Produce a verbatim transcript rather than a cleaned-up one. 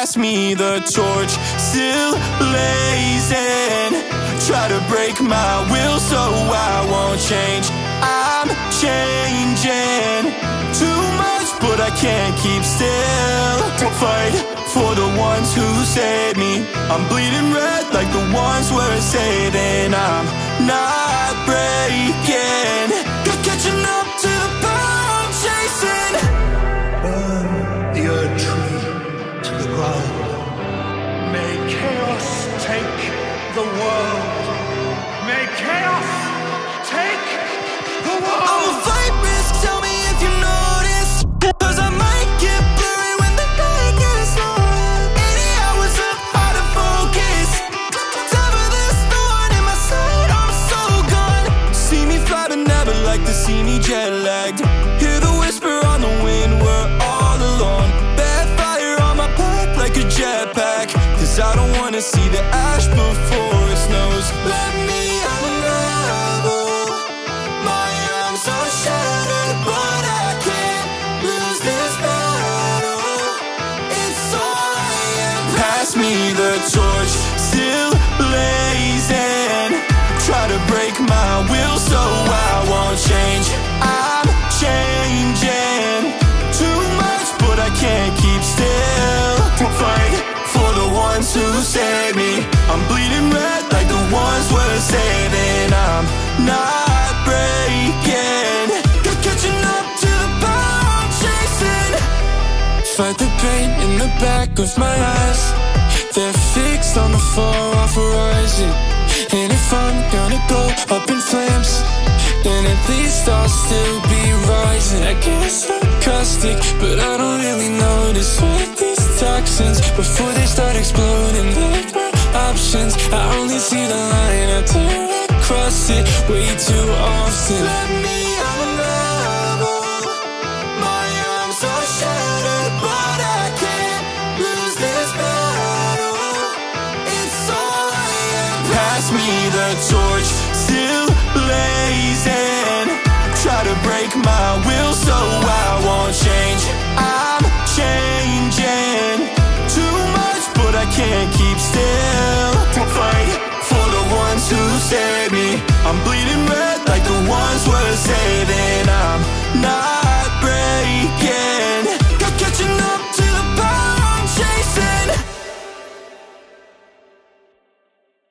Pass me the torch, still blazing. Try to break my will so I won't change. I'm changing too much, but I can't keep still. Fight for the ones who saved me. I'm bleeding red like the ones we're saving. I'm not breaking, catching up to the power I'm chasing. Burn the earth tree to the ground. May chaos take the world. May chaos take the world. I'm a fight risk, tell me if you notice, 'cause I might get blurry when the night gets long. Eighty hours up, hard to focus. Top of the storm in my sight, I'm so gone. See me fly but never like to see me jet lagged. Hear the whisper on the wind, we're all alone. Bad fire on my back like a jetpack, 'cause I don't wanna see the ash before it snows. Let me unravel. My arms are shattered, but I can't lose this battle. It's all I am. Pass me the torch, still blazing. Try to break my will so I won't change. I'm changing too much, but I can't keep still. Fight for the ones who save me. I'm bleeding red like the ones we're saving. I'm not breaking, catching up to the power I'm chasing. Fight the pain in the back of my eyes. They're fixed on the far-off horizon. And if I'm gonna go up in flames, then at least I'll still be rising. I guess I'm caustic, but I don't really notice what these toxins before they start exploding. Like my options, I only see the line, I turn across it way too often. Let me unravel. My arms are shattered, but I can't lose this battle. It's all I am. Pass me the torch, still blazing. Try to break my will so I won't change. I'm changing too much, but I can't keep still. Fight for the ones who save me. I'm bleeding red like the ones we're saving.